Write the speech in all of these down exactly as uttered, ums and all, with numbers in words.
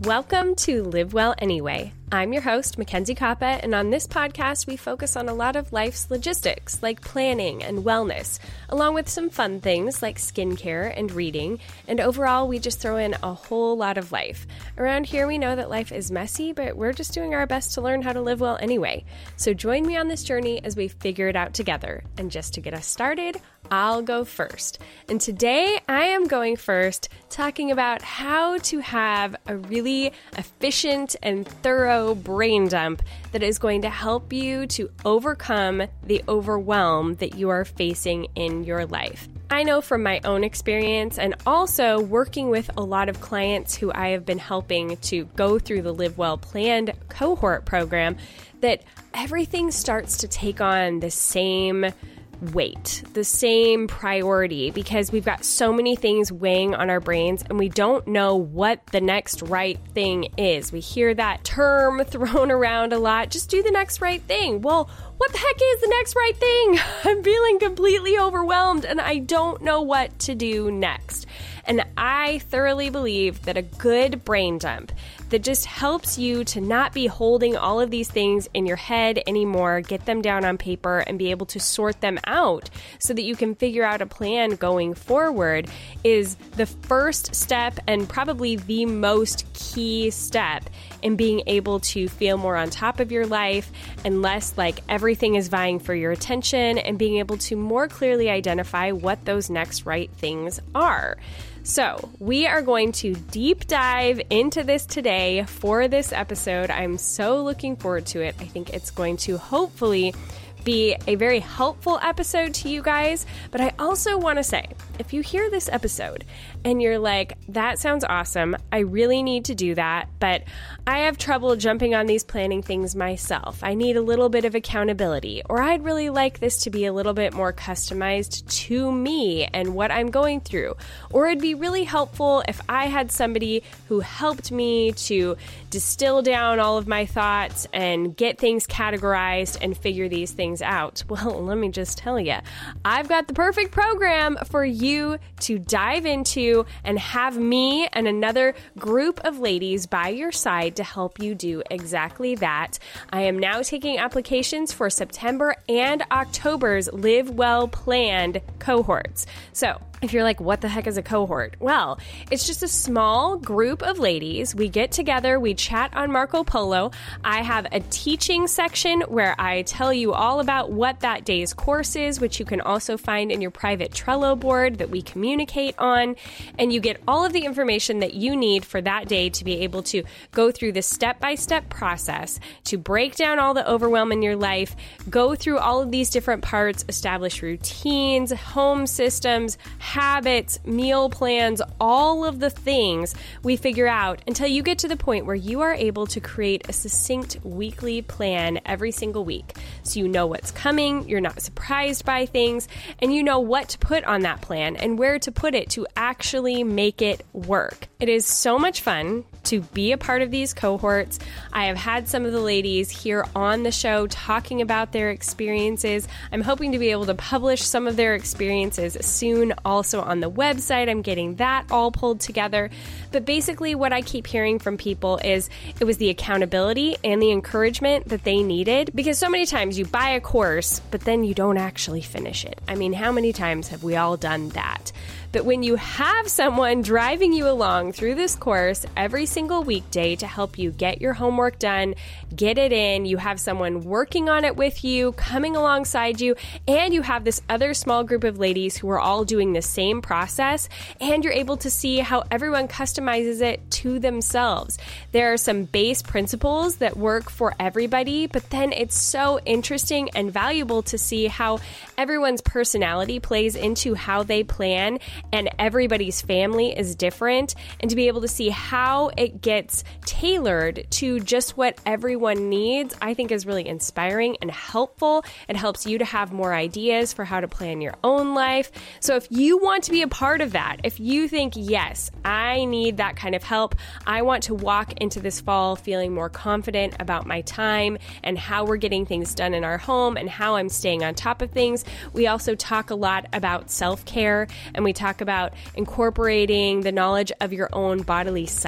Welcome to Live Well Anyway. I'm your host, Mackenzie Koppa, and on this podcast, we focus on a lot of life's logistics, like planning and wellness, along with some fun things like skincare and reading, and overall, we just throw in a whole lot of life. Around here, we know that life is messy, but we're just doing our best to learn how to live well anyway. So join me on this journey as we figure it out together. And just to get us started, I'll go first. And today, I am going first, talking about how to have a really efficient and thorough brain dump that is going to help you to overcome the overwhelm that you are facing in your life. I know from my own experience and also working with a lot of clients who I have been helping to go through the Live Well Planned cohort program that everything starts to take on the same weight, the same priority, because we've got so many things weighing on our brains and we don't know what the next right thing is. We hear that term thrown around a lot. Just do the next right thing. Well, what the heck is the next right thing? I'm feeling completely overwhelmed and I don't know what to do next. And I thoroughly believe that a good brain dump that just helps you to not be holding all of these things in your head anymore, get them down on paper and be able to sort them out so that you can figure out a plan going forward is the first step and probably the most key step in being able to feel more on top of your life and less like everything is vying for your attention and being able to more clearly identify what those next right things are. So we are going to deep dive into this today for this episode. I'm so looking forward to it. I think it's going to hopefully be a very helpful episode to you guys. But I also want to say, if you hear this episode and you're like, that sounds awesome, I really need to do that, but I have trouble jumping on these planning things myself. I need a little bit of accountability, or I'd really like this to be a little bit more customized to me and what I'm going through. Or it'd be really helpful if I had somebody who helped me to distill down all of my thoughts and get things categorized and figure these things out. Well, let me just tell you, I've got the perfect program for you to dive into and have me and another group of ladies by your side to help you do exactly that. I am now taking applications for September and October's Live Well Planned cohorts. So if you're like, what the heck is a cohort? Well, it's just a small group of ladies. We get together, we chat on Marco Polo. I have a teaching section where I tell you all about what that day's course is, which you can also find in your private Trello board that we communicate on. And you get all of the information that you need for that day to be able to go through the step-by-step process to break down all the overwhelm in your life, go through all of these different parts, establish routines, home systems, habits, meal plans, all of the things we figure out until you get to the point where you are able to create a succinct weekly plan every single week. So you know what's coming, you're not surprised by things, and you know what to put on that plan and where to put it to actually make it work. It is so much fun to be a part of these cohorts. I have had some of the ladies here on the show talking about their experiences. I'm hoping to be able to publish some of their experiences soon also on the website. I'm getting that all pulled together. But basically what I keep hearing from people is it was the accountability and the encouragement that they needed, because so many times you buy a course, but then you don't actually finish it. I mean, how many times have we all done that? But when you have someone driving you along through this course every single weekday to help you get your homework done, get it in, you have someone working on it with you, coming alongside you, and you have this other small group of ladies who are all doing the same process, and you're able to see how everyone customizes it to themselves. There are some base principles that work for everybody, but then it's so interesting and valuable to see how everyone's personality plays into how they plan, and everybody's family is different, and to be able to see how it gets tailored to just what everyone needs, I think is really inspiring and helpful. It helps you to have more ideas for how to plan your own life. So if you want to be a part of that, if you think, yes, I need that kind of help, I want to walk into this fall feeling more confident about my time and how we're getting things done in our home and how I'm staying on top of things. We also talk a lot about self-care, and we talk about incorporating the knowledge of your own bodily cycle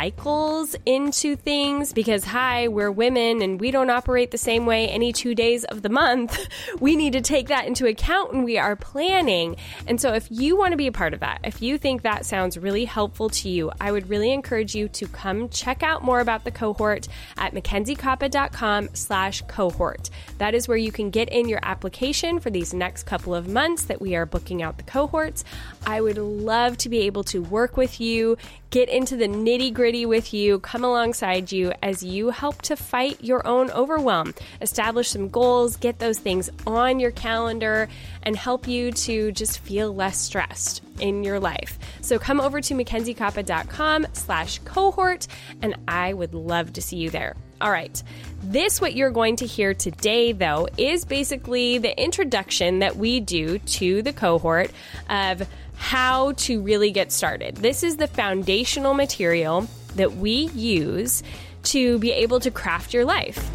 goals into things because, hi, we're women and we don't operate the same way any two days of the month. We need to take that into account when we are planning. And so if you want to be a part of that, if you think that sounds really helpful to you, I would really encourage you to come check out more about the cohort at MackenzieKoppa.com slash cohort. That is where you can get in your application for these next couple of months that we are booking out the cohorts. I would love to be able to work with you, get into the nitty gritty with you, come alongside you as you help to fight your own overwhelm, establish some goals, get those things on your calendar, and help you to just feel less stressed in your life. So come over to MackenzieKoppa.com slash cohort, and I would love to see you there. All right. This, what you're going to hear today, though, is basically the introduction that we do to the cohort of how to really get started. This is the foundational material that we use to be able to craft your life.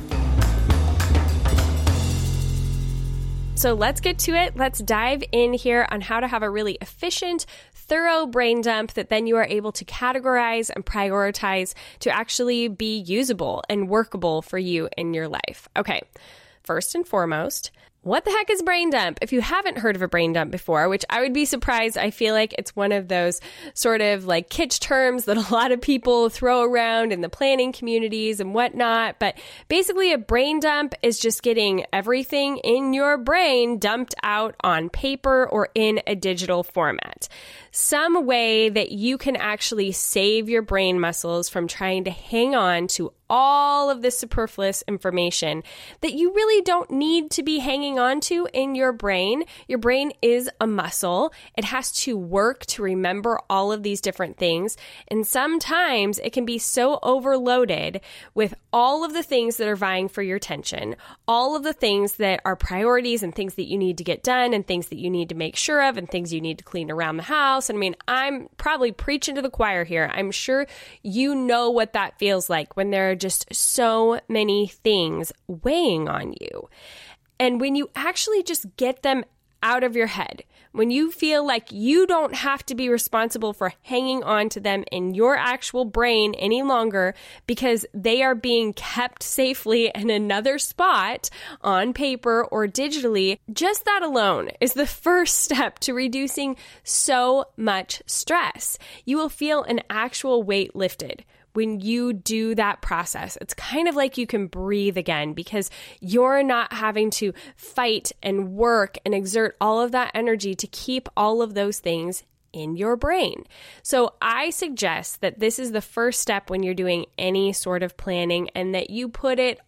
So let's get to it. Let's dive in here on how to have a really efficient, thorough brain dump that then you are able to categorize and prioritize to actually be usable and workable for you in your life. Okay, first and foremost, what the heck is brain dump? If you haven't heard of a brain dump before, which I would be surprised, I feel like it's one of those sort of like kitsch terms that a lot of people throw around in the planning communities and whatnot. But basically a brain dump is just getting everything in your brain dumped out on paper or in a digital format. Some way that you can actually save your brain muscles from trying to hang on to all of this superfluous information that you really don't need to be hanging on to in your brain. Your brain is a muscle. It has to work to remember all of these different things. And sometimes it can be so overloaded with all of the things that are vying for your attention, all of the things that are priorities and things that you need to get done and things that you need to make sure of and things you need to clean around the house. And I mean, I'm probably preaching to the choir here. I'm sure you know what that feels like when there are just so many things weighing on you. And when you actually just get them out of your head, when you feel like you don't have to be responsible for hanging on to them in your actual brain any longer because they are being kept safely in another spot on paper or digitally, just that alone is the first step to reducing so much stress. You will feel an actual weight lifted when you do that process. It's kind of like you can breathe again because you're not having to fight and work and exert all of that energy to keep all of those things in your brain. So I suggest that this is the first step when you're doing any sort of planning and that you put it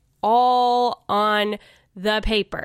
all on the paper.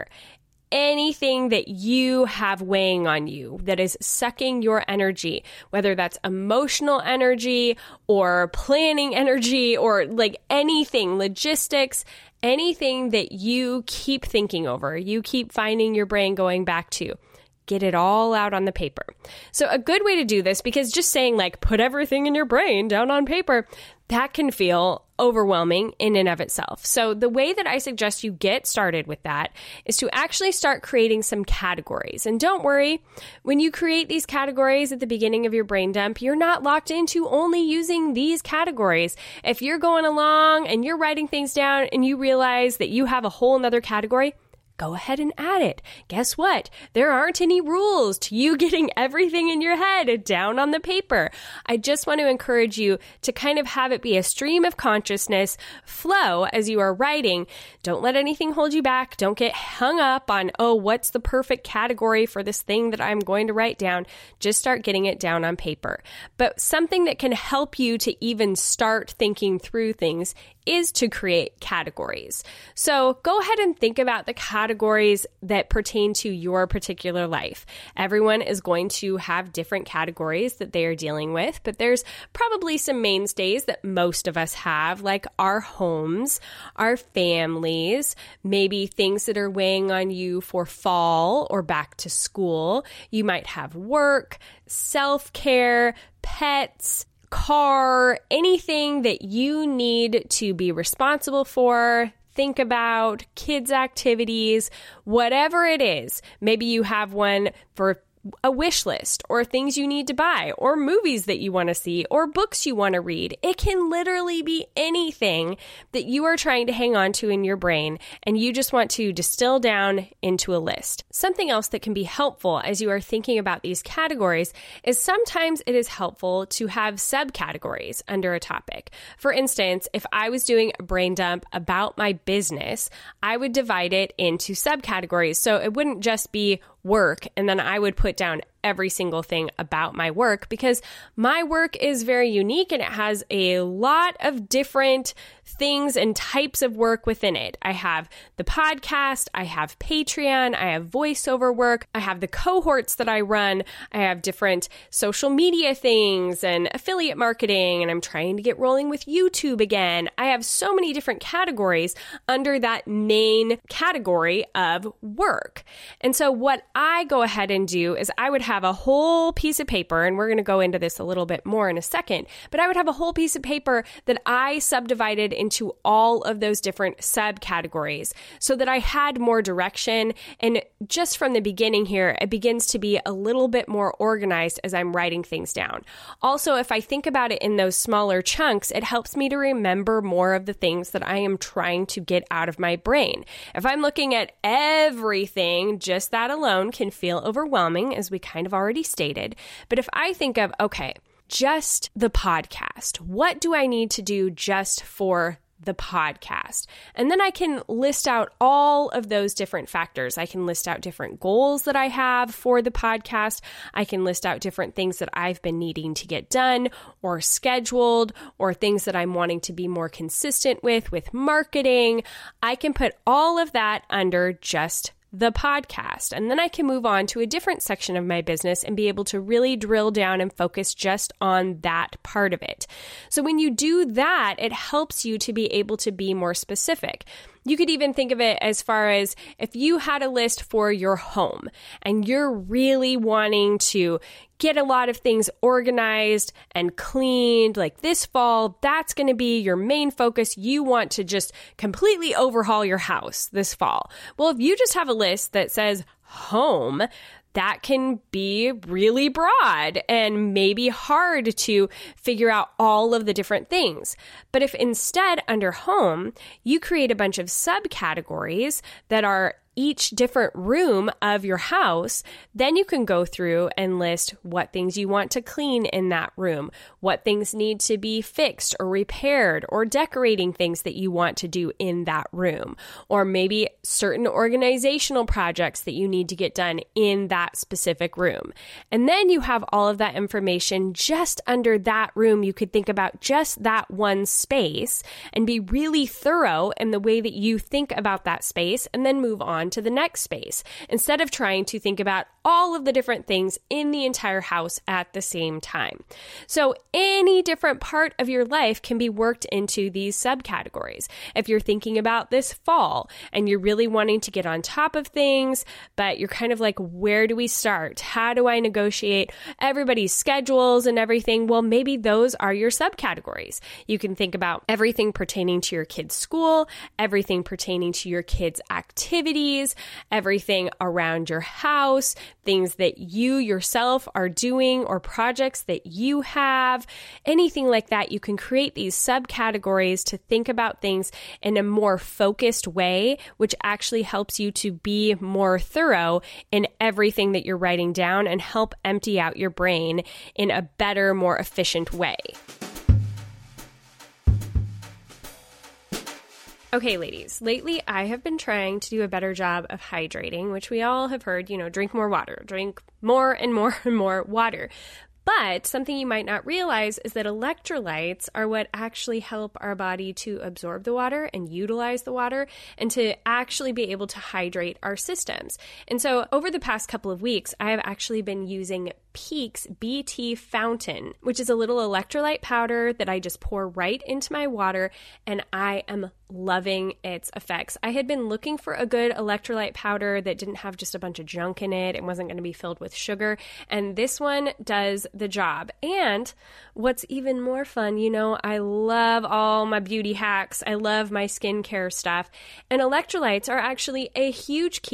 Anything that you have weighing on you that is sucking your energy, whether that's emotional energy or planning energy or like anything, logistics, anything that you keep thinking over, you keep finding your brain going back to. Get it all out on the paper. So a good way to do this, because just saying like put everything in your brain down on paper, that can feel overwhelming in and of itself. So the way that I suggest you get started with that is to actually start creating some categories. And don't worry, when you create these categories at the beginning of your brain dump, you're not locked into only using these categories. If you're going along and you're writing things down and you realize that you have a whole nother category, go ahead and add it. Guess what? There aren't any rules to you getting everything in your head down on the paper. I just want to encourage you to kind of have it be a stream of consciousness flow as you are writing. Don't let anything hold you back. Don't get hung up on, oh, what's the perfect category for this thing that I'm going to write down? Just start getting it down on paper. But something that can help you to even start thinking through things is to create categories. So go ahead and think about the categories that pertain to your particular life. Everyone is going to have different categories that they are dealing with, but there's probably some mainstays that most of us have, like our homes, our families, maybe things that are weighing on you for fall or back to school. You might have work, self-care, pets, car, anything that you need to be responsible for, think about, kids' activities, whatever it is. Maybe you have one for a wish list or things you need to buy or movies that you want to see or books you want to read. It can literally be anything that you are trying to hang on to in your brain and you just want to distill down into a list. Something else that can be helpful as you are thinking about these categories is sometimes it is helpful to have subcategories under a topic. For instance, if I was doing a brain dump about my business, I would divide it into subcategories. So it wouldn't just be work, and then I would put down every single thing about my work because my work is very unique and it has a lot of different things and types of work within it. I have the podcast, I have Patreon, I have voiceover work, I have the cohorts that I run, I have different social media things and affiliate marketing, and I'm trying to get rolling with YouTube again. I have so many different categories under that main category of work. And so what I go ahead and do is I would have a whole piece of paper, and we're going to go into this a little bit more in a second, but I would have a whole piece of paper that I subdivided into all of those different subcategories so that I had more direction. And just from the beginning here, it begins to be a little bit more organized as I'm writing things down. Also, if I think about it in those smaller chunks, it helps me to remember more of the things that I am trying to get out of my brain. If I'm looking at everything, just that alone can feel overwhelming, as we kind of already stated. But if I think of, okay, just the podcast, what do I need to do just for the podcast? And then I can list out all of those different factors. I can list out different goals that I have for the podcast. I can list out different things that I've been needing to get done or scheduled, or things that I'm wanting to be more consistent with, with marketing. I can put all of that under just the podcast. And then I can move on to a different section of my business and be able to really drill down and focus just on that part of it. So when you do that, it helps you to be able to be more specific. You could even think of it as far as if you had a list for your home and you're really wanting to get a lot of things organized and cleaned, like this fall, that's going to be your main focus. You want to just completely overhaul your house this fall. Well, if you just have a list that says home, that can be really broad and maybe hard to figure out all of the different things. But if instead under home, you create a bunch of subcategories that are each different room of your house, then you can go through and list what things you want to clean in that room, what things need to be fixed or repaired, or decorating things that you want to do in that room, or maybe certain organizational projects that you need to get done in that specific room. And then you have all of that information just under that room. You could think about just that one space and be really thorough in the way that you think about that space, and then move on to the next space instead of trying to think about all of the different things in the entire house at the same time. So any different part of your life can be worked into these subcategories. If you're thinking about this fall and you're really wanting to get on top of things, but you're kind of like, where do we start? How do I negotiate everybody's schedules and everything? Well, maybe those are your subcategories. You can think about everything pertaining to your kids' school, everything pertaining to your kids' activities, everything around your house, things that you yourself are doing or projects that you have, anything like that. You can create these subcategories to think about things in a more focused way, which actually helps you to be more thorough in everything that you're writing down and help empty out your brain in a better, more efficient way. Okay, ladies, lately I have been trying to do a better job of hydrating, which we all have heard, you know, drink more water, drink more and more and more water. But something you might not realize is that electrolytes are what actually help our body to absorb the water and utilize the water and to actually be able to hydrate our systems. And so over the past couple of weeks, I have actually been using Peak's B T Fountain, which is a little electrolyte powder that I just pour right into my water, and I am loving its effects. I had been looking for a good electrolyte powder that didn't have just a bunch of junk in it and wasn't going to be filled with sugar, and this one does the job. And what's even more fun, you know, I love all my beauty hacks. I love my skincare stuff, and electrolytes are actually a huge key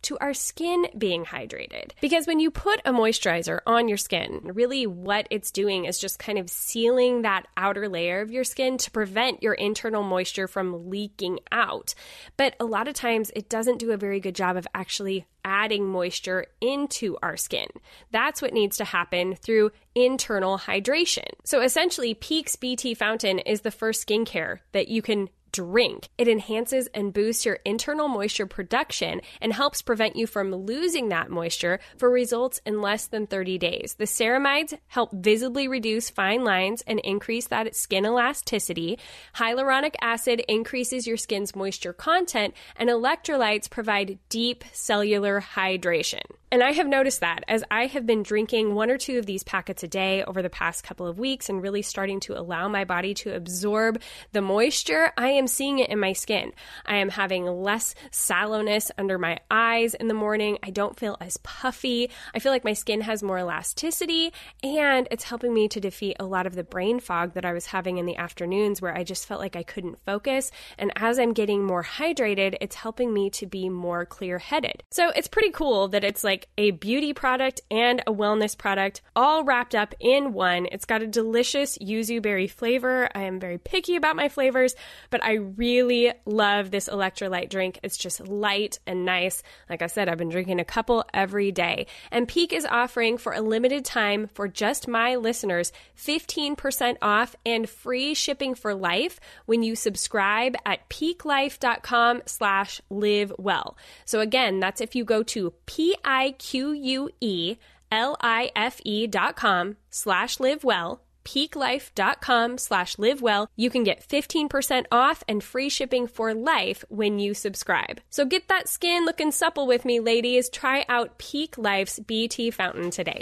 to our skin being hydrated. Because when you put a moisturizer on your skin, really what it's doing is just kind of sealing that outer layer of your skin to prevent your internal moisture from leaking out. But a lot of times it doesn't do a very good job of actually adding moisture into our skin. That's what needs to happen through internal hydration. So essentially, Pique's B T Fountain is the first skincare that you can drink. It enhances and boosts your internal moisture production and helps prevent you from losing that moisture for results in less than thirty days. The ceramides help visibly reduce fine lines and increase that skin elasticity. Hyaluronic acid increases your skin's moisture content, and electrolytes provide deep cellular hydration. And I have noticed that as I have been drinking one or two of these packets a day over the past couple of weeks and really starting to allow my body to absorb the moisture, I am seeing it in my skin. I am having less sallowness under my eyes in the morning. I don't feel as puffy. I feel like my skin has more elasticity, and it's helping me to defeat a lot of the brain fog that I was having in the afternoons where I just felt like I couldn't focus. And as I'm getting more hydrated, it's helping me to be more clear-headed. So it's pretty cool that it's like a beauty product and a wellness product all wrapped up in one. It's got a delicious yuzu berry flavor. I am very picky about my flavors, but I really love this electrolyte drink. It's just light and nice. Like I said, I've been drinking a couple every day. And Pique is offering for a limited time for just my listeners fifteen percent off and free shipping for life when you subscribe at piquelife.com slash live well. So again, that's if you go to P-I Q-U-E-L-I-F-E dot com slash live well, piquelife.com slash live well. You can get fifteen percent off and free shipping for life when you subscribe. So get that skin looking supple with me, ladies. Try out Pique Life's B T Fountain today.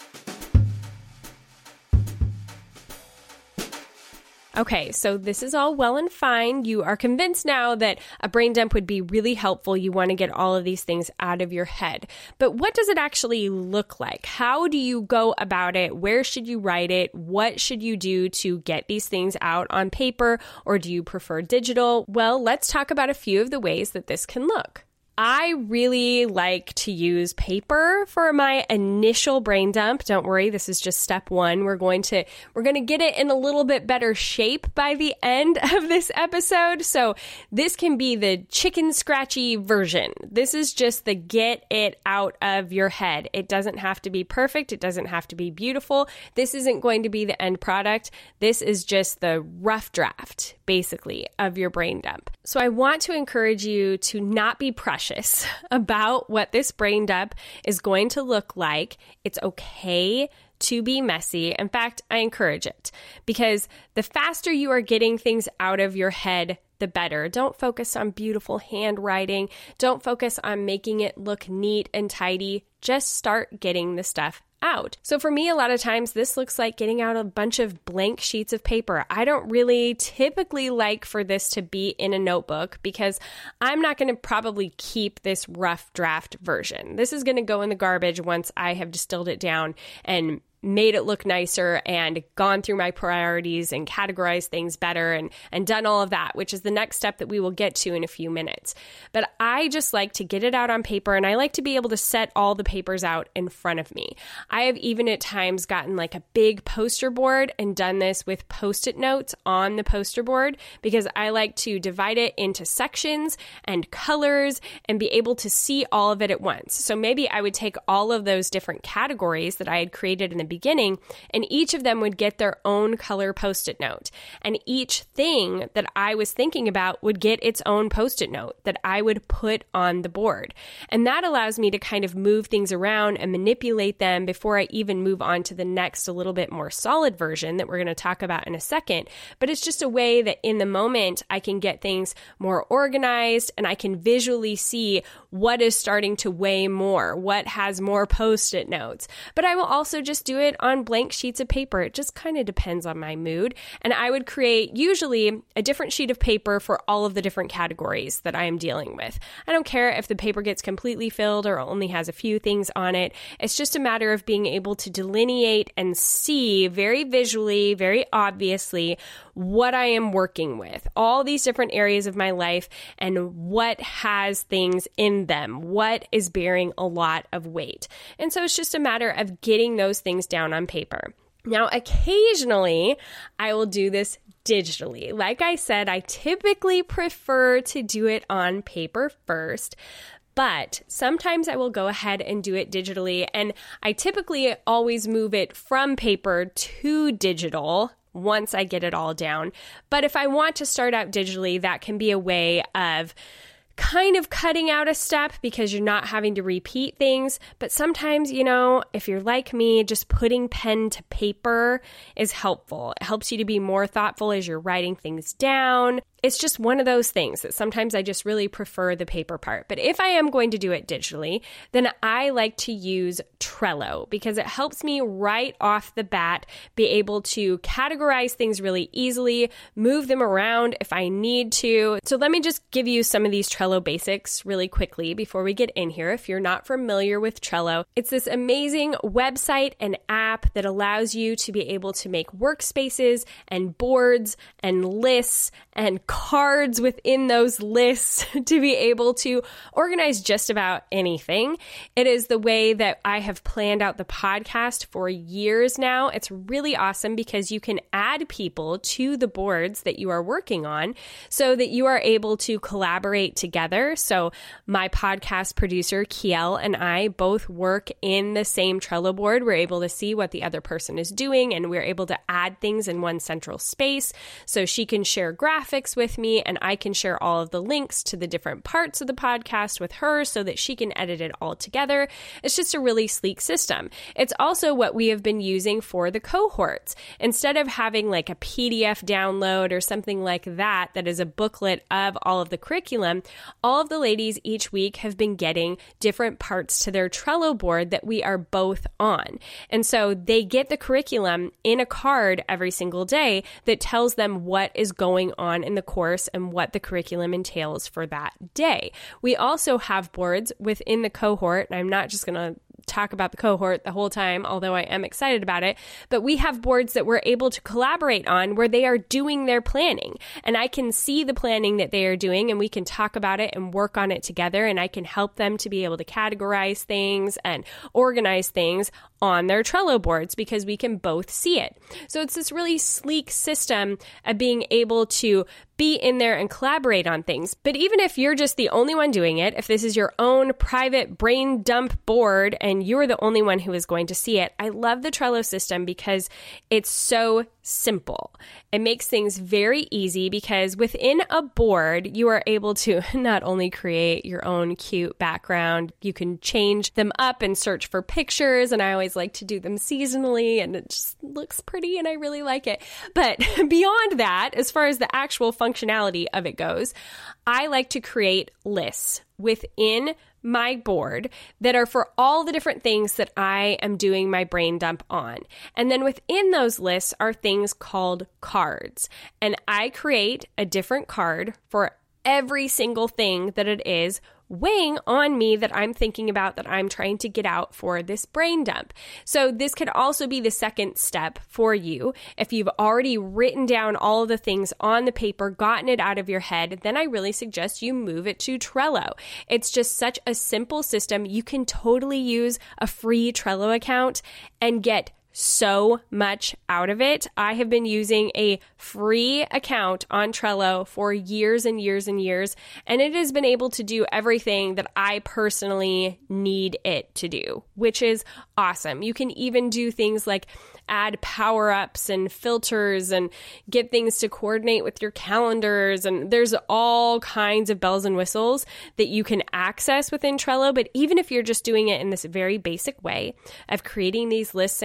Okay, so this is all well and fine. You are convinced now that a brain dump would be really helpful. You want to get all of these things out of your head. But what does it actually look like? How do you go about it? Where should you write it? What should you do to get these things out on paper? Or do you prefer digital? Well, let's talk about a few of the ways that this can look. I really like to use paper for my initial brain dump. Don't worry, this is just step one. We're going to we're going to get it in a little bit better shape by the end of this episode. So this can be the chicken scratchy version. This is just the get it out of your head. It doesn't have to be perfect. It doesn't have to be beautiful. This isn't going to be the end product. This is just the rough draft, basically, of your brain dump. So I want to encourage you to not be precious about what this brain dump is going to look like. It's okay to be messy. In fact, I encourage it because the faster you are getting things out of your head, the better. Don't focus on beautiful handwriting. Don't focus on making it look neat and tidy. Just start getting the stuff out. So for me, a lot of times this looks like getting out a bunch of blank sheets of paper. I don't really typically like for this to be in a notebook because I'm not going to probably keep this rough draft version. This is going to go in the garbage once I have distilled it down and made it look nicer and gone through my priorities and categorized things better and, and done all of that, which is the next step that we will get to in a few minutes. But I just like to get it out on paper, and I like to be able to set all the papers out in front of me. I have even at times gotten like a big poster board and done this with Post-it notes on the poster board because I like to divide it into sections and colors and be able to see all of it at once. So maybe I would take all of those different categories that I had created in the beginning, and each of them would get their own color Post-it note. And each thing that I was thinking about would get its own Post-it note that I would put on the board. And that allows me to kind of move things around and manipulate them before I even move on to the next, a little bit more solid version that we're going to talk about in a second. But it's just a way that in the moment I can get things more organized and I can visually see what is starting to weigh more, what has more Post-it notes. But I will also just do it on blank sheets of paper. It just kind of depends on my mood. And I would create usually a different sheet of paper for all of the different categories that I am dealing with. I don't care if the paper gets completely filled or only has a few things on it. It's just a matter of being able to delineate and see very visually, very obviously what I am working with, all these different areas of my life and what has things in them, what is bearing a lot of weight. And so it's just a matter of getting those things down on paper. Now, occasionally, I will do this digitally. Like I said, I typically prefer to do it on paper first, but sometimes I will go ahead and do it digitally, and I typically always move it from paper to digital once I get it all down. But if I want to start out digitally, that can be a way of kind of cutting out a step because you're not having to repeat things. But sometimes, you know, if you're like me, just putting pen to paper is helpful. It helps you to be more thoughtful as you're writing things down. It's just one of those things that sometimes I just really prefer the paper part. But if I am going to do it digitally, then I like to use Trello because it helps me right off the bat be able to categorize things really easily, move them around if I need to. So let me just give you some of these Trello basics really quickly before we get in here. If you're not familiar with Trello, it's this amazing website and app that allows you to be able to make workspaces and boards and lists and cards within those lists to be able to organize just about anything. It is the way that I have planned out the podcast for years now. It's really awesome because you can add people to the boards that you are working on so that you are able to collaborate together. So my podcast producer, Kiel, and I both work in the same Trello board. We're able to see what the other person is doing, and we're able to add things in one central space. So she can share graphics with me, and I can share all of the links to the different parts of the podcast with her so that she can edit it all together. It's just a really sleek system. It's also what we have been using for the cohorts. Instead of having like a P D F download or something like that, that is a booklet of all of the curriculum, all of the ladies each week have been getting different parts to their Trello board that we are both on. And so they get the curriculum in a card every single day that tells them what is going on in the course and what the curriculum entails for that day. We also have boards within the cohort, and I'm not just going to talk about the cohort the whole time, although I am excited about it, but we have boards that we're able to collaborate on where they are doing their planning, and I can see the planning that they are doing, and we can talk about it and work on it together, and I can help them to be able to categorize things and organize things on their Trello boards because we can both see it. So it's this really sleek system of being able to be in there and collaborate on things. But even if you're just the only one doing it, if this is your own private brain dump board and you're the only one who is going to see it, I love the Trello system because it's so simple. It makes things very easy because within a board, you are able to not only create your own cute background, you can change them up and search for pictures. And I always like to do them seasonally, and it just looks pretty and I really like it. But beyond that, as far as the actual functionality of it goes, I like to create lists within my board that are for all the different things that I am doing my brain dump on. And then within those lists are things called cards. And I create a different card for every single thing that it is weighing on me that I'm thinking about, that I'm trying to get out for this brain dump. So this could also be the second step for you. If you've already written down all of the things on the paper, gotten it out of your head, then I really suggest you move it to Trello. It's just such a simple system. You can totally use a free Trello account and get so much out of it. I have been using a free account on Trello for years and years and years, and it has been able to do everything that I personally need it to do, which is awesome. You can even do things like add power-ups and filters and get things to coordinate with your calendars. And there's all kinds of bells and whistles that you can access within Trello. But even if you're just doing it in this very basic way of creating these lists and cards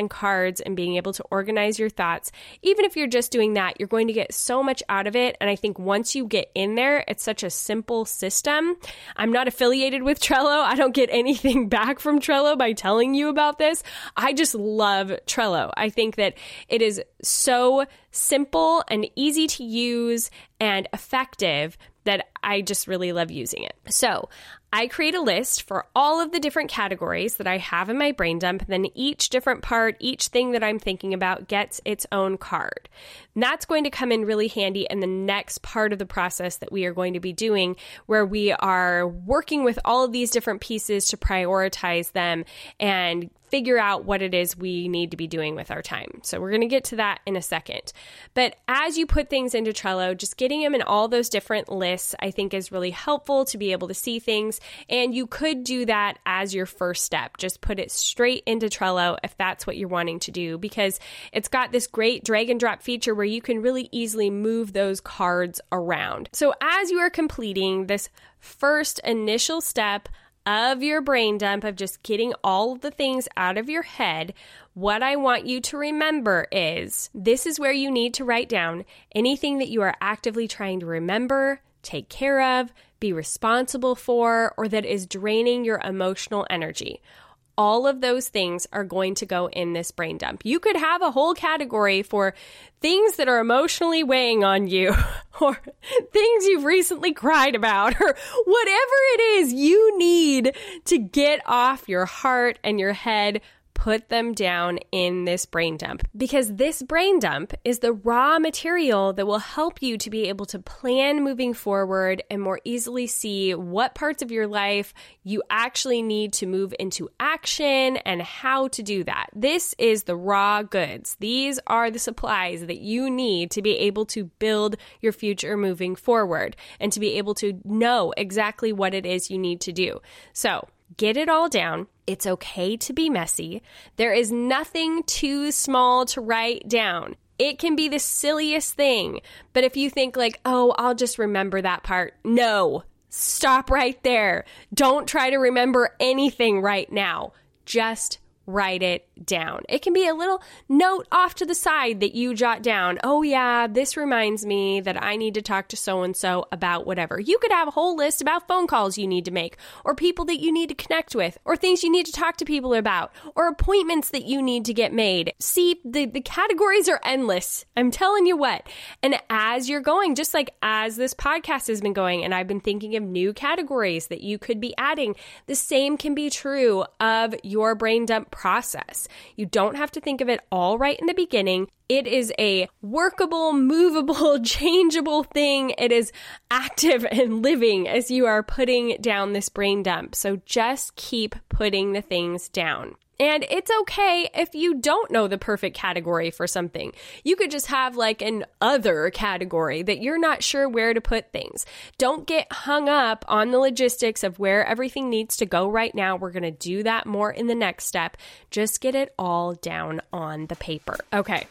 cards and being able to organize your thoughts. Even if you're just doing that, you're going to get so much out of it. And I think once you get in there, it's such a simple system. I'm not affiliated with Trello. I don't get anything back from Trello by telling you about this. I just love Trello. I think that it is so simple and easy to use and effective that I just really love using it. So I create a list for all of the different categories that I have in my brain dump. And then each different part, each thing that I'm thinking about gets its own card. And that's going to come in really handy in the next part of the process that we are going to be doing, where we are working with all of these different pieces to prioritize them and figure out what it is we need to be doing with our time. So we're going to get to that in a second. But as you put things into Trello, just getting them in all those different lists, I think is really helpful to be able to see things. And you could do that as your first step. Just put it straight into Trello if that's what you're wanting to do, because it's got this great drag and drop feature where you can really easily move those cards around. So as you are completing this first initial step of your brain dump of just getting all of the things out of your head, what I want you to remember is this is where you need to write down anything that you are actively trying to remember, take care of, be responsible for, or that is draining your emotional energy. All of those things are going to go in this brain dump. You could have a whole category for things that are emotionally weighing on you, or things you've recently cried about, or whatever it is you need to get off your heart and your head. Put them down in this brain dump, because this brain dump is the raw material that will help you to be able to plan moving forward and more easily see what parts of your life you actually need to move into action and how to do that. This is the raw goods. These are the supplies that you need to be able to build your future moving forward and to be able to know exactly what it is you need to do. So get it all down. It's okay to be messy. There is nothing too small to write down. It can be the silliest thing, but if you think like, oh, I'll just remember that part. No, stop right there. Don't try to remember anything right now. Just write it down. It can be a little note off to the side that you jot down. Oh yeah, this reminds me that I need to talk to so-and-so about whatever. You could have a whole list about phone calls you need to make, or people that you need to connect with, or things you need to talk to people about, or appointments that you need to get made. See, the, the categories are endless. I'm telling you what. And as you're going, just like as this podcast has been going, and I've been thinking of new categories that you could be adding, the same can be true of your brain dump process. You don't have to think of it all right in the beginning. It is a workable, movable, changeable thing. It is active and living as you are putting down this brain dump. So just keep putting the things down. And it's okay if you don't know the perfect category for something. You could just have like an other category that you're not sure where to put things. Don't get hung up on the logistics of where everything needs to go right now. We're going to do that more in the next step. Just get it all down on the paper. Okay.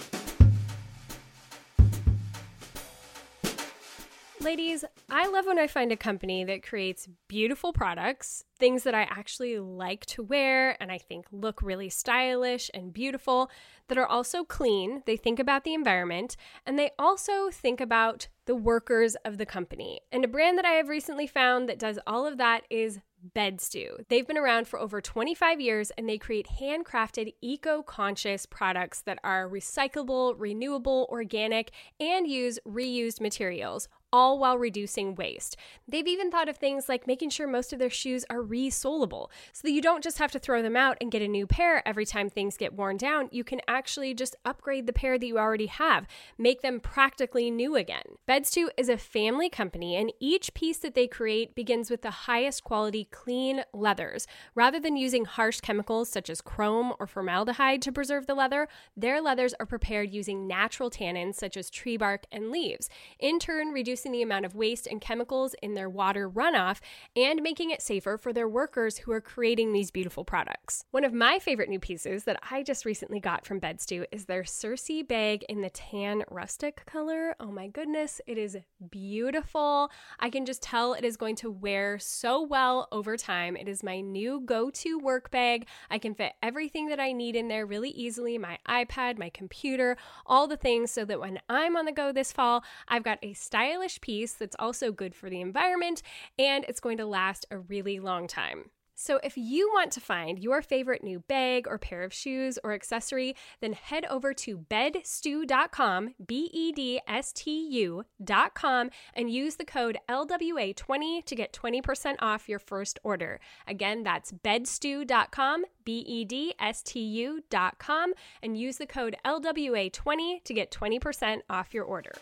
Ladies, I love when I find a company that creates beautiful products, things that I actually like to wear and I think look really stylish and beautiful, that are also clean. They think about the environment, and they also think about the workers of the company. And a brand that I have recently found that does all of that is Bedstu. They've been around for over twenty-five years, and they create handcrafted, eco-conscious products that are recyclable, renewable, organic, and use reused materials, all while reducing waste. They've even thought of things like making sure most of their shoes are resolable, so that you don't just have to throw them out and get a new pair every time things get worn down. You can actually just upgrade the pair that you already have, make them practically new again. Bedstu is a family company, and each piece that they create begins with the highest quality clean leathers. Rather than using harsh chemicals such as chrome or formaldehyde to preserve the leather, their leathers are prepared using natural tannins such as tree bark and leaves, in turn reducing reducing the amount of waste and chemicals in their water runoff and making it safer for their workers who are creating these beautiful products. One of my favorite new pieces that I just recently got from Bedstu is their Circe bag in the tan rustic color. Oh my goodness, it is beautiful. I can just tell it is going to wear so well over time. It is my new go-to work bag. I can fit everything that I need in there really easily, my iPad, my computer, all the things, so that when I'm on the go this fall, I've got a stylish piece that's also good for the environment, and it's going to last a really long time. So if you want to find your favorite new bag or pair of shoes or accessory, then head over to bedstu dot com, B E D S T U dot com, and use the code L W A twenty to get twenty percent off your first order. Again, that's bedstu dot com, B E D S T U dot com, and use the code L W A twenty to get twenty percent off your order.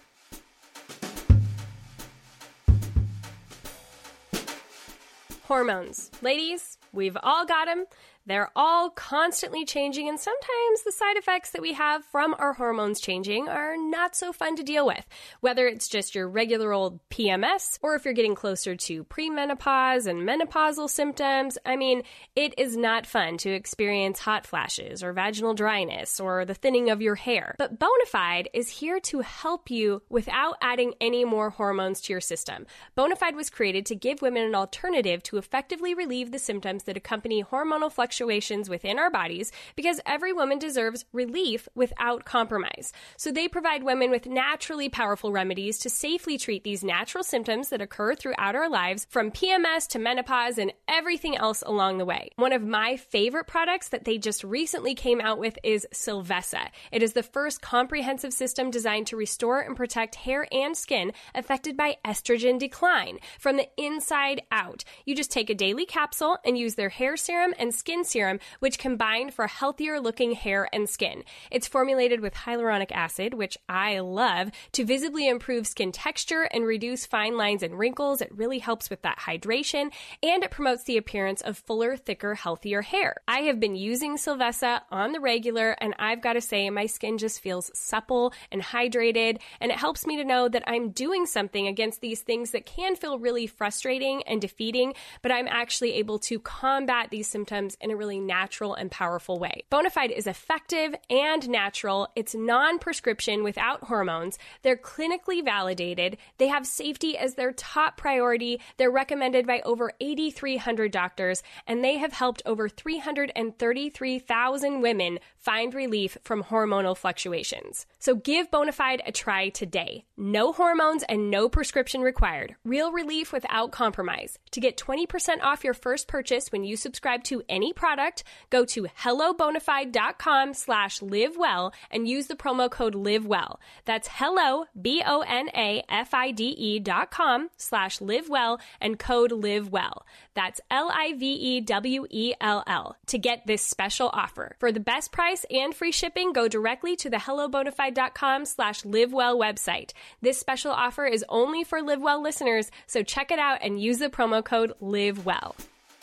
Hormones. Ladies, we've all got them. They're all constantly changing, and sometimes the side effects that we have from our hormones changing are not so fun to deal with. Whether it's just your regular old P M S, or if you're getting closer to premenopause and menopausal symptoms, I mean, it is not fun to experience hot flashes or vaginal dryness or the thinning of your hair. But Bonafide is here to help you without adding any more hormones to your system. Bonafide was created to give women an alternative to effectively relieve the symptoms that accompany hormonal fluctuations fluctuations within our bodies, because every woman deserves relief without compromise. So they provide women with naturally powerful remedies to safely treat these natural symptoms that occur throughout our lives, from P M S to menopause and everything else along the way. One of my favorite products that they just recently came out with is Silvessa. It is the first comprehensive system designed to restore and protect hair and skin affected by estrogen decline from the inside out. You just take a daily capsule and use their hair serum and skin serum, which combine for healthier looking hair and skin. It's formulated with hyaluronic acid, which I love, to visibly improve skin texture and reduce fine lines and wrinkles. It really helps with that hydration, and it promotes the appearance of fuller, thicker, healthier hair. I have been using Silvessa on the regular, and I've got to say my skin just feels supple and hydrated, and it helps me to know that I'm doing something against these things that can feel really frustrating and defeating, but I'm actually able to combat these symptoms in a really natural and powerful way. Bonafide is effective and natural. It's non-prescription without hormones. They're clinically validated. They have safety as their top priority. They're recommended by over eight thousand three hundred doctors, and they have helped over three hundred thirty-three thousand women find relief from hormonal fluctuations. So give Bonafide a try today. No hormones and no prescription required. Real relief without compromise. To get twenty percent off your first purchase when you subscribe to any product, go to hellobonafide.com slash livewell and use the promo code livewell. That's hello, B O N A F I D E dot com slash livewell and code livewell. That's L I V E W E L L to get this special offer. For the best price and free shipping, go directly to the hellobonafide.com slash livewell website. This special offer is only for Livewell listeners, so check it out and use the promo code livewell.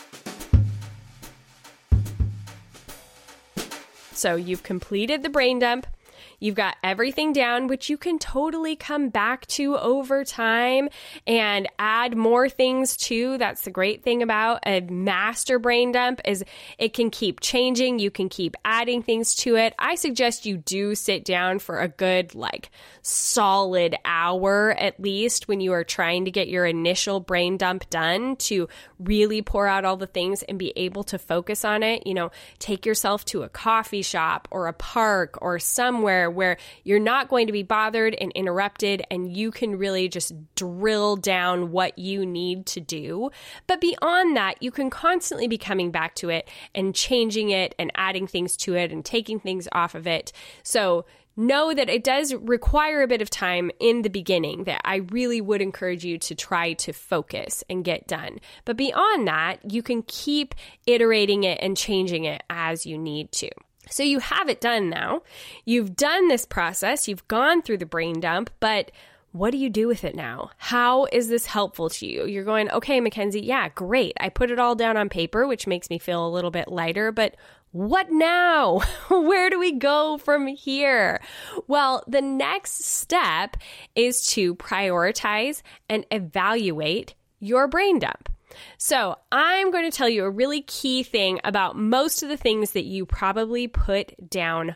So you've completed the brain dump. You've got everything down, which you can totally come back to over time and add more things to. That's the great thing about a master brain dump, is it can keep changing. You can keep adding things to it. I suggest you do sit down for a good, like, solid hour at least when you are trying to get your initial brain dump done, to really pour out all the things and be able to focus on it. You know, take yourself to a coffee shop or a park or somewhere where you're not going to be bothered and interrupted, and you can really just drill down what you need to do. But beyond that, you can constantly be coming back to it and changing it and adding things to it and taking things off of it. So know that it does require a bit of time in the beginning, that I really would encourage you to try to focus and get done. But beyond that, you can keep iterating it and changing it as you need to. So you have it done now. You've done this process. You've gone through the brain dump, but what do you do with it now? How is this helpful to you? You're going, okay, Mackenzie, yeah, great. I put it all down on paper, which makes me feel a little bit lighter, but What now? Where do we go from here? Well, the next step is to prioritize and evaluate your brain dump. So I'm going to tell you a really key thing about most of the things that you probably put down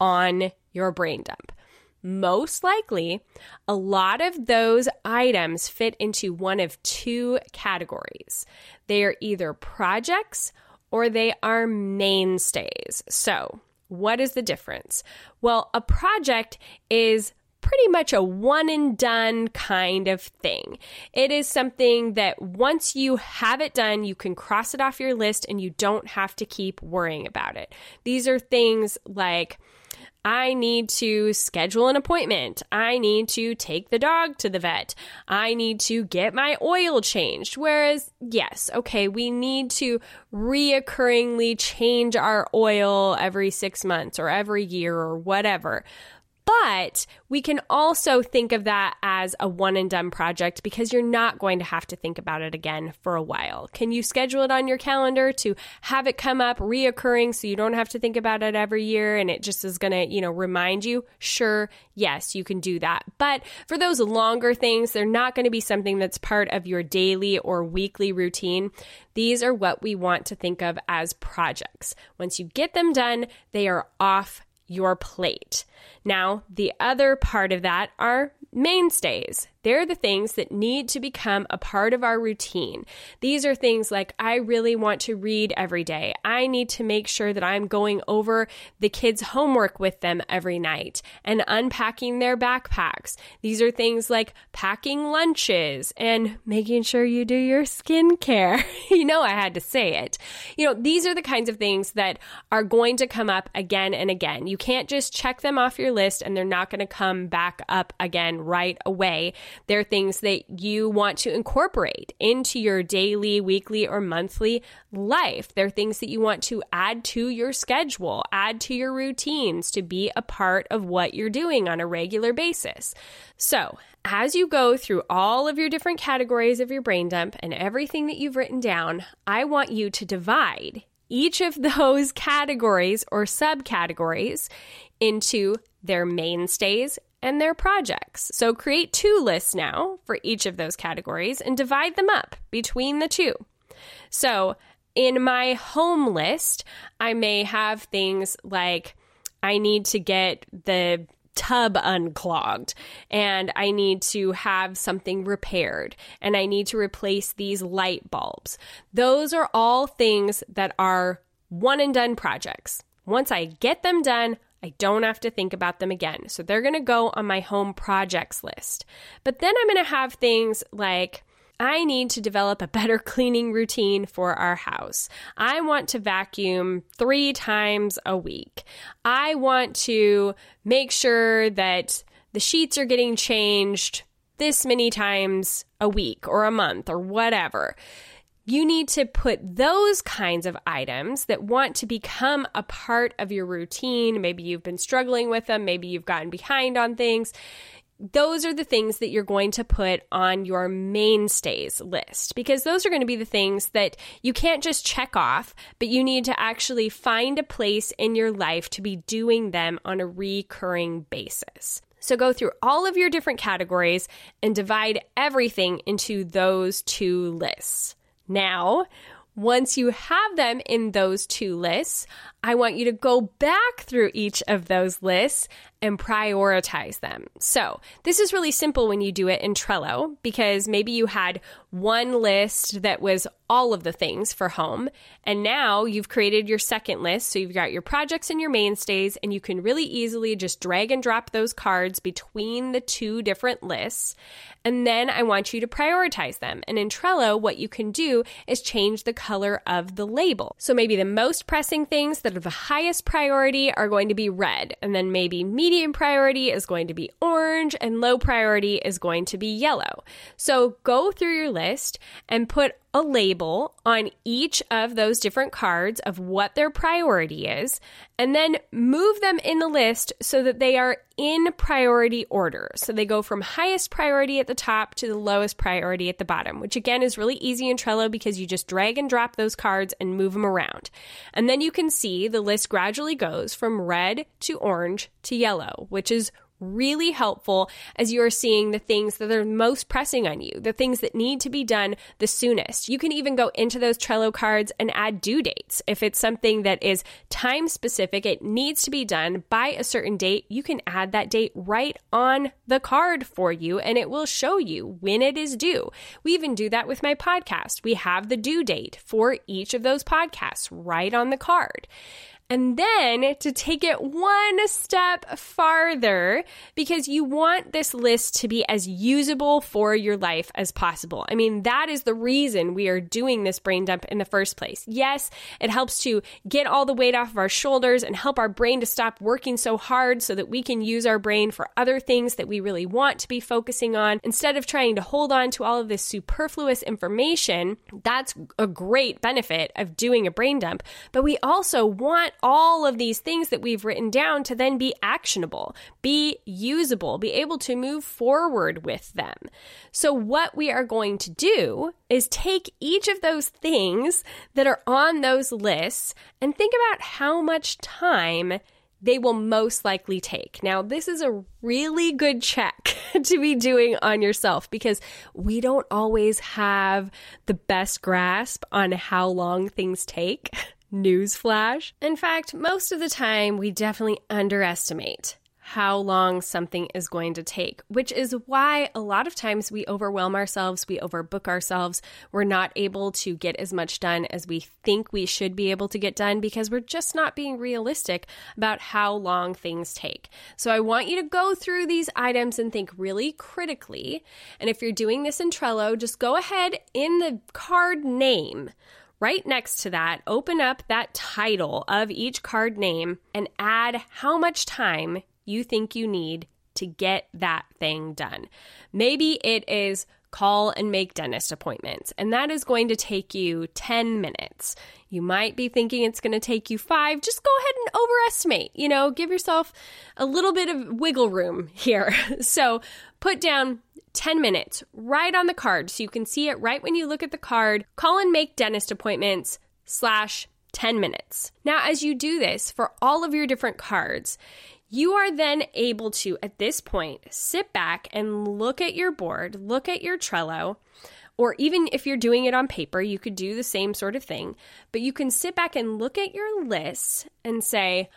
on your brain dump. Most likely, a lot of those items fit into one of two categories. They are either projects or they are mainstays. So, what is the difference? Well, a project is pretty much a one and done kind of thing. It is something that once you have it done, you can cross it off your list and you don't have to keep worrying about it. These are things like, I need to schedule an appointment. I need to take the dog to the vet. I need to get my oil changed. Whereas, yes, okay, we need to reoccurringly change our oil every six months or every year or whatever. But we can also think of that as a one and done project because you're not going to have to think about it again for a while. Can you schedule it on your calendar to have it come up reoccurring so you don't have to think about it every year and it just is going to, you know, remind you? Sure, yes, you can do that. But for those longer things, they're not going to be something that's part of your daily or weekly routine. These are what we want to think of as projects. Once you get them done, they are off your plate. Now, the other part of that are mainstays. They're the things that need to become a part of our routine. These are things like, I really want to read every day. I need to make sure that I'm going over the kids' homework with them every night and unpacking their backpacks. These are things like packing lunches and making sure you do your skincare. You know, I had to say it. You know, these are the kinds of things that are going to come up again and again. You can't just check them off your list and they're not going to come back up again right away. They're things that you want to incorporate into your daily, weekly, or monthly life. They're things that you want to add to your schedule, add to your routines to be a part of what you're doing on a regular basis. So, as you go through all of your different categories of your brain dump and everything that you've written down, I want you to divide each of those categories or subcategories into their mainstays and their projects. So create two lists now for each of those categories and divide them up between the two. So in my home list, I may have things like I need to get the tub unclogged and I need to have something repaired and I need to replace these light bulbs. Those are all things that are one and done projects. Once I get them done, I don't have to think about them again. So they're going to go on my home projects list. But then I'm going to have things like, I need to develop a better cleaning routine for our house. I want to vacuum three times a week. I want to make sure that the sheets are getting changed this many times a week or a month or whatever. You need to put those kinds of items that want to become a part of your routine. Maybe you've been struggling with them. Maybe you've gotten behind on things. Those are the things that you're going to put on your mainstays list because those are going to be the things that you can't just check off, but you need to actually find a place in your life to be doing them on a recurring basis. So go through all of your different categories and divide everything into those two lists. Now, once you have them in those two lists, I want you to go back through each of those lists and prioritize them. So this is really simple when you do it in Trello because maybe you had one list that was all of the things for home, and now you've created your second list. So you've got your projects and your mainstays, and you can really easily just drag and drop those cards between the two different lists. And then I want you to prioritize them. And in Trello, what you can do is change the color of the label. So maybe the most pressing things that are the highest priority are going to be red, and then maybe medium priority is going to be orange, and low priority is going to be yellow. So go through your list and put a label on each of those different cards of what their priority is, and then move them in the list so that they are in priority order. So they go from highest priority at the top to the lowest priority at the bottom, which again is really easy in Trello because you just drag and drop those cards and move them around. And then you can see the list gradually goes from red to orange to yellow, which is really helpful as you are seeing the things that are most pressing on you, the things that need to be done the soonest. You can even go into those Trello cards and add due dates. If it's something that is time specific, it needs to be done by a certain date, you can add that date right on the card for you and it will show you when it is due. We even do that with my podcast. We have the due date for each of those podcasts right on the card. And then to take it one step farther, because you want this list to be as usable for your life as possible. I mean, that is the reason we are doing this brain dump in the first place. Yes, it helps to get all the weight off of our shoulders and help our brain to stop working so hard so that we can use our brain for other things that we really want to be focusing on instead of trying to hold on to all of this superfluous information. That's a great benefit of doing a brain dump. But we also want all of these things that we've written down to then be actionable, be usable, be able to move forward with them. So what we are going to do is take each of those things that are on those lists and think about how much time they will most likely take. Now, this is a really good check to be doing on yourself because we don't always have the best grasp on how long things take. Newsflash. In fact, most of the time, we definitely underestimate how long something is going to take, which is why a lot of times we overwhelm ourselves, we overbook ourselves, we're not able to get as much done as we think we should be able to get done because we're just not being realistic about how long things take. So I want you to go through these items and think really critically. And if you're doing this in Trello, just go ahead in the card name. Right next to that, open up that title of each card name and add how much time you think you need to get that thing done. Maybe it is call and make dentist appointments, and that is going to take you ten minutes. You might be thinking it's going to take you five. Just go ahead and overestimate, you know, give yourself a little bit of wiggle room here. So put down ten minutes right on the card so you can see it right when you look at the card. Call and make dentist appointments slash ten minutes. Now, as you do this for all of your different cards, you are then able to, at this point, sit back and look at your board, look at your Trello, or even if you're doing it on paper, you could do the same sort of thing, but you can sit back and look at your lists and say,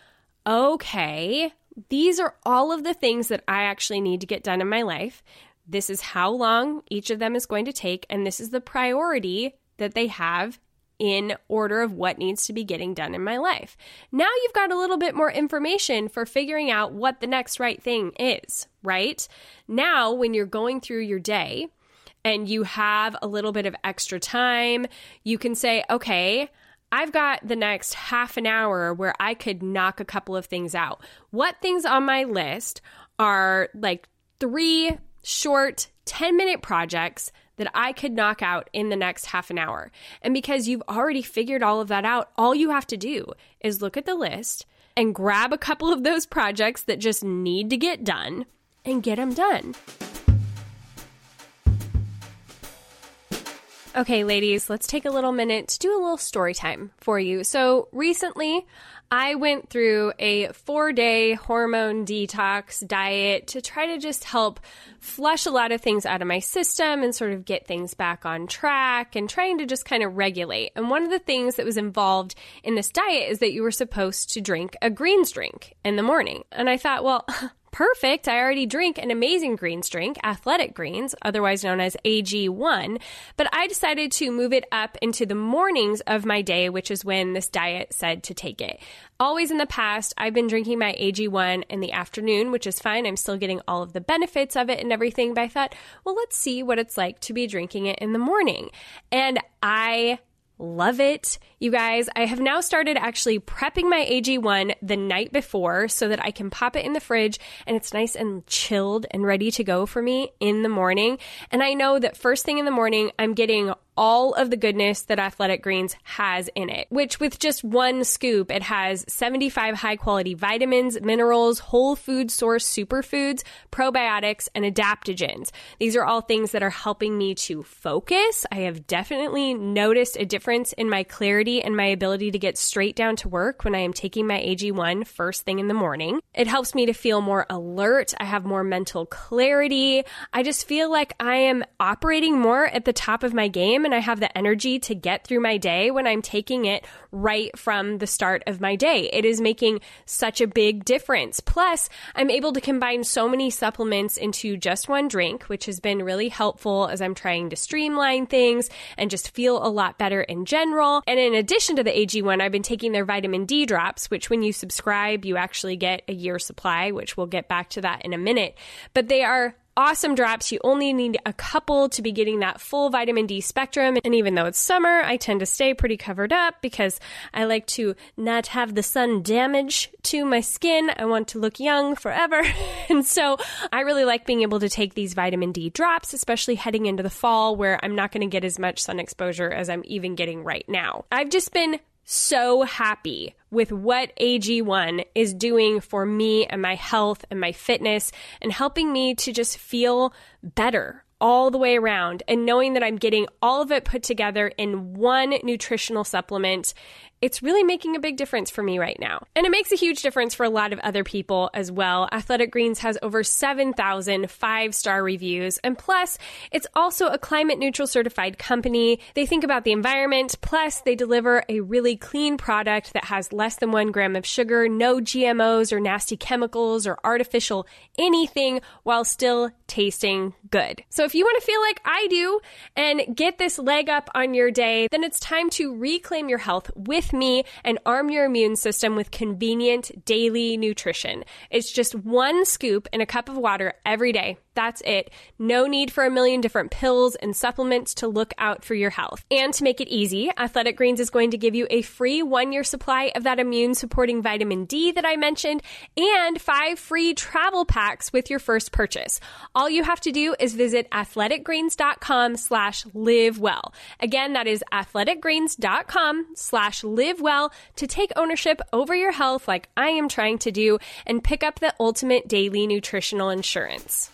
okay, these are all of the things that I actually need to get done in my life. This is how long each of them is going to take, and this is the priority that they have in order of what needs to be getting done in my life. Now you've got a little bit more information for figuring out what the next right thing is, right? Now, when you're going through your day and you have a little bit of extra time, you can say, okay, I've got the next half an hour where I could knock a couple of things out. What things on my list are like three short ten minute projects that I could knock out in the next half an hour? And because you've already figured all of that out, all you have to do is look at the list and grab a couple of those projects that just need to get done and get them done. Okay, ladies, let's take a little minute to do a little story time for you. So recently, I went through a four-day hormone detox diet to try to just help flush a lot of things out of my system and sort of get things back on track and trying to just kind of regulate. And one of the things that was involved in this diet is that you were supposed to drink a greens drink in the morning. And I thought, well, perfect. I already drink an amazing greens drink, Athletic Greens, otherwise known as A G one, but I decided to move it up into the mornings of my day, which is when this diet said to take it. Always in the past, I've been drinking my A G one in the afternoon, which is fine. I'm still getting all of the benefits of it and everything, but I thought, well, let's see what it's like to be drinking it in the morning. And I love it. You guys, I have now started actually prepping my A G one the night before so that I can pop it in the fridge and it's nice and chilled and ready to go for me in the morning. And I know that first thing in the morning, I'm getting all of the goodness that Athletic Greens has in it, which with just one scoop, it has seventy-five high quality vitamins, minerals, whole food source superfoods, probiotics, and adaptogens. These are all things that are helping me to focus. I have definitely noticed a difference in my clarity and my ability to get straight down to work when I am taking my A G one first thing in the morning. It helps me to feel more alert. I have more mental clarity. I just feel like I am operating more at the top of my game, and I have the energy to get through my day when I'm taking it right from the start of my day. It is making such a big difference. Plus, I'm able to combine so many supplements into just one drink, which has been really helpful as I'm trying to streamline things and just feel a lot better in general. And in addition to the A G one, I've been taking their vitamin D drops, which when you subscribe, you actually get a year supply, which we'll get back to that in a minute. But they are awesome drops. You only need a couple to be getting that full vitamin D spectrum. And even though it's summer, I tend to stay pretty covered up because I like to not have the sun damage to my skin. I want to look young forever. And so I really like being able to take these vitamin D drops, especially heading into the fall where I'm not going to get as much sun exposure as I'm even getting right now. I've just been so happy with what A G one is doing for me and my health and my fitness and helping me to just feel better all the way around, and knowing that I'm getting all of it put together in one nutritional supplement. It's really making a big difference for me right now. And it makes a huge difference for a lot of other people as well. Athletic Greens has over seven thousand five-star reviews. And plus, it's also a climate neutral certified company. They think about the environment. Plus, they deliver a really clean product that has less than one gram of sugar, no G M Os or nasty chemicals or artificial anything, while still tasting good. So if you want to feel like I do and get this leg up on your day, then it's time to reclaim your health with me and arm your immune system with convenient daily nutrition. It's just one scoop in a cup of water every day. That's it. No need for a million different pills and supplements to look out for your health. And to make it easy, Athletic Greens is going to give you a free one-year supply of that immune-supporting vitamin D that I mentioned and five free travel packs with your first purchase. All you have to do is visit athleticgreens.com slash live well. Again, that is athleticgreens.com slash live well to take ownership over your health like I am trying to do and pick up the ultimate daily nutritional insurance.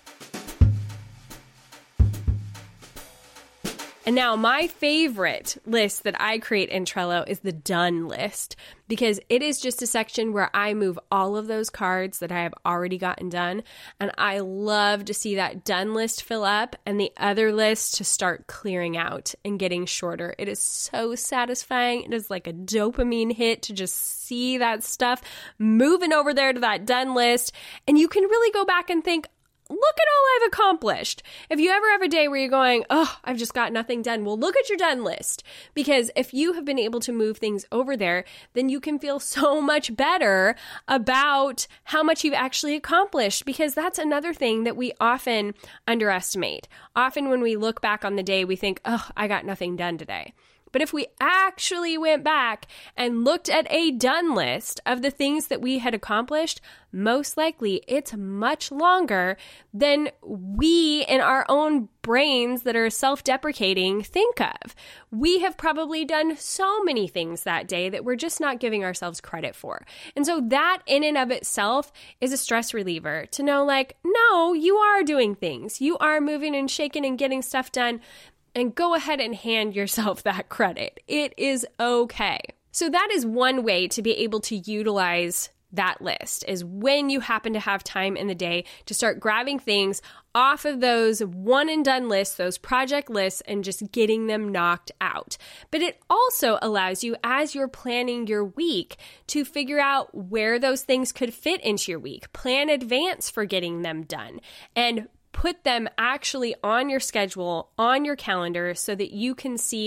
And now my favorite list that I create in Trello is the done list, because it is just a section where I move all of those cards that I have already gotten done. And I love to see that done list fill up and the other list to start clearing out and getting shorter. It is so satisfying. It is like a dopamine hit to just see that stuff moving over there to that done list. And you can really go back and think, look at all I've accomplished. If you ever have a day where you're going, oh, I've just got nothing done, well, look at your done list. Because if you have been able to move things over there, then you can feel so much better about how much you've actually accomplished. Because that's another thing that we often underestimate. Often when we look back on the day, we think, oh, I got nothing done today. But if we actually went back and looked at a done list of the things that we had accomplished, most likely it's much longer than we in our own brains that are self-deprecating think of. We have probably done so many things that day that we're just not giving ourselves credit for. And so that in and of itself is a stress reliever to know, like, no, you are doing things. You are moving and shaking and getting stuff done. And go ahead and hand yourself that credit. It is okay. So that is one way to be able to utilize that list, is when you happen to have time in the day to start grabbing things off of those one and done lists, those project lists, and just getting them knocked out. But it also allows you, as you're planning your week, to figure out where those things could fit into your week. Plan advance for getting them done and put them actually on your schedule, on your calendar, so that you can see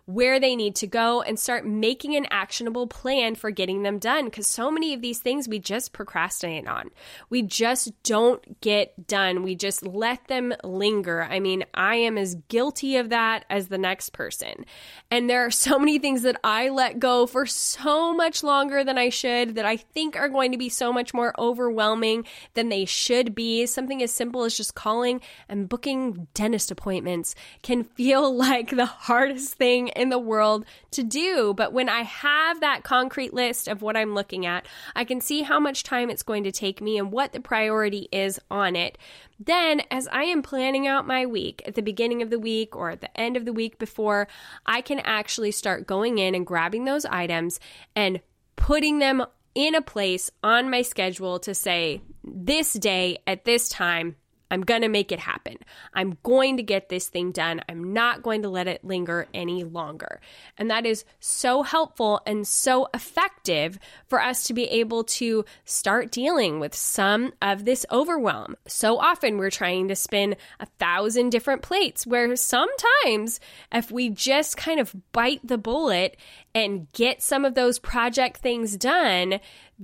where they need to go and start making an actionable plan for getting them done. Because so many of these things we just procrastinate on. We just don't get done. We just let them linger. I mean, I am as guilty of that as the next person. And there are so many things that I let go for so much longer than I should that I think are going to be so much more overwhelming than they should be. Something as simple as just calling and booking dentist appointments can feel like the hardest thing in the world to do. But when I have that concrete list of what I'm looking at, I can see how much time it's going to take me and what the priority is on it. Then, as I am planning out my week at the beginning of the week or at the end of the week before, I can actually start going in and grabbing those items and putting them in a place on my schedule to say, this day at this time, I'm going to make it happen. I'm going to get this thing done. I'm not going to let it linger any longer. And that is so helpful and so effective for us to be able to start dealing with some of this overwhelm. So often we're trying to spin a thousand different plates, where sometimes if we just kind of bite the bullet and get some of those project things done,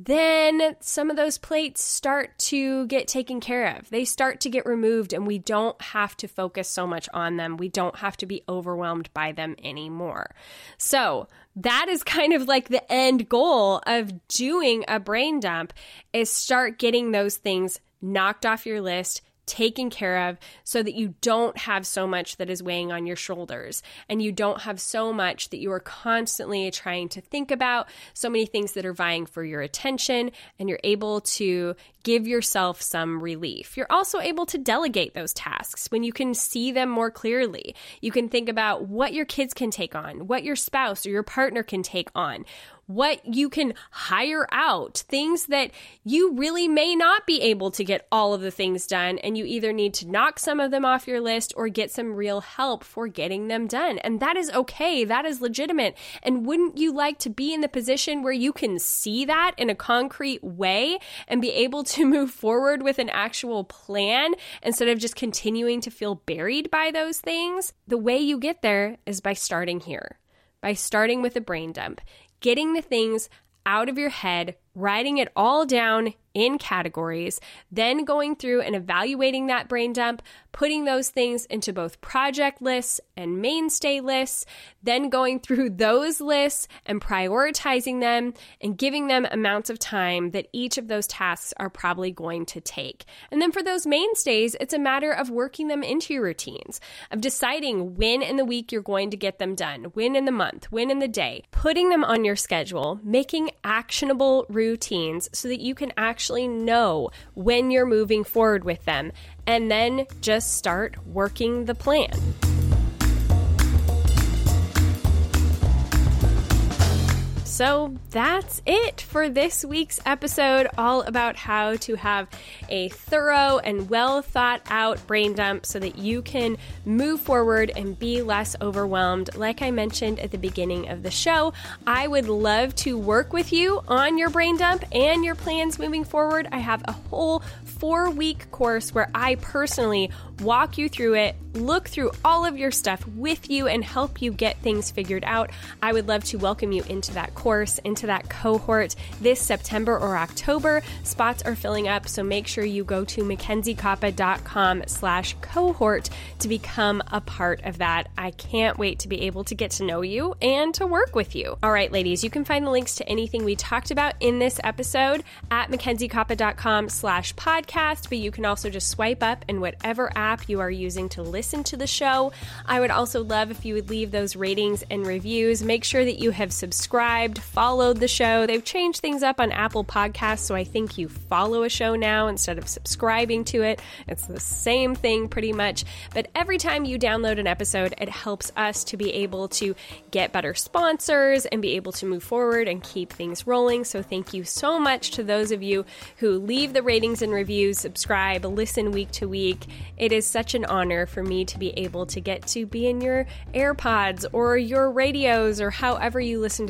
then some of those plates start to get taken care of. They start to get removed and we don't have to focus so much on them. We don't have to be overwhelmed by them anymore. So that is kind of like the end goal of doing a brain dump, is start getting those things knocked off your list, taken care of, so that you don't have so much that is weighing on your shoulders and you don't have so much that you are constantly trying to think about, so many things that are vying for your attention, and you're able to give yourself some relief. You're also able to delegate those tasks when you can see them more clearly. You can think about what your kids can take on, what your spouse or your partner can take on, what you can hire out, things that you really may not be able to get all of the things done, and you either need to knock some of them off your list or get some real help for getting them done. And that is okay. That is legitimate. And wouldn't you like to be in the position where you can see that in a concrete way and be able to move forward with an actual plan instead of just continuing to feel buried by those things? The way you get there is by starting here, by starting with a brain dump. Getting the things out of your head, writing it all down in categories, then going through and evaluating that brain dump, putting those things into both project lists and mainstay lists, then going through those lists and prioritizing them and giving them amounts of time that each of those tasks are probably going to take. And then for those mainstays, it's a matter of working them into your routines, of deciding when in the week you're going to get them done, when in the month, when in the day, putting them on your schedule, making actionable routines so that you can actually actually know when you're moving forward with them, and then just start working the plan. So that's it for this week's episode, all about how to have a thorough and well thought out brain dump so that you can move forward and be less overwhelmed. Like I mentioned at the beginning of the show, I would love to work with you on your brain dump and your plans moving forward. I have a whole four-week course where I personally walk you through it, look through all of your stuff with you, and help you get things figured out. I would love to welcome you into that course, into that cohort this September or October. Spots are filling up, so make sure you go to MacKenzieKoppa.com slash cohort to become a part of that. I can't wait to be able to get to know you and to work with you. All right, ladies, you can find the links to anything we talked about in this episode at MacKenzieKoppa.com slash podcast, but you can also just swipe up in whatever app you are using to listen to the show. I would also love if you would leave those ratings and reviews. Make sure that you have subscribed, followed the show. They've changed things up on Apple Podcasts, so I think you follow a show now instead of subscribing to it. It's the same thing pretty much, but every time you download an episode, it helps us to be able to get better sponsors and be able to move forward and keep things rolling. So thank you so much to those of you who leave the ratings and reviews, subscribe, listen week to week. It is such an honor for me to be able to get to be in your AirPods or your radios or however you listen to the show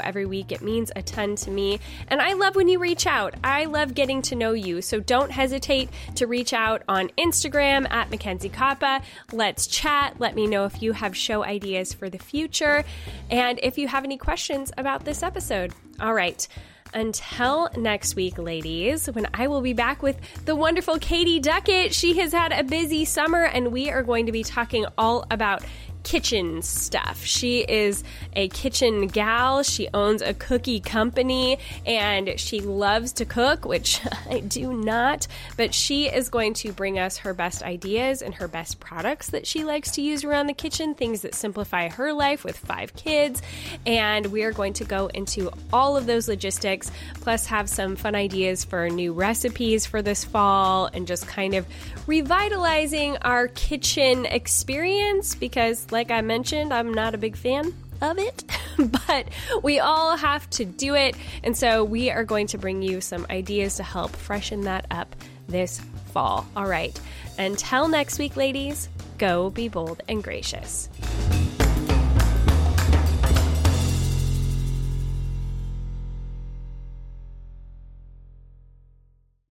every week. It means a ton to me. And I love when you reach out. I love getting to know you. So don't hesitate to reach out on Instagram at Mackenzie Koppa. Let's chat. Let me know if you have show ideas for the future and if you have any questions about this episode. All right. Until next week, ladies, when I will be back with the wonderful Katie Duckett. She has had a busy summer, and we are going to be talking all about kitchen stuff. She is a kitchen gal. She owns a cookie company and she loves to cook, which I do not, but she is going to bring us her best ideas and her best products that she likes to use around the kitchen, things that simplify her life with five kids. And we are going to go into all of those logistics, plus have some fun ideas for new recipes for this fall and just kind of revitalizing our kitchen experience because, like I mentioned, I'm not a big fan of it, but we all have to do it. And so we are going to bring you some ideas to help freshen that up this fall. All right. Until next week, ladies, go be bold and gracious.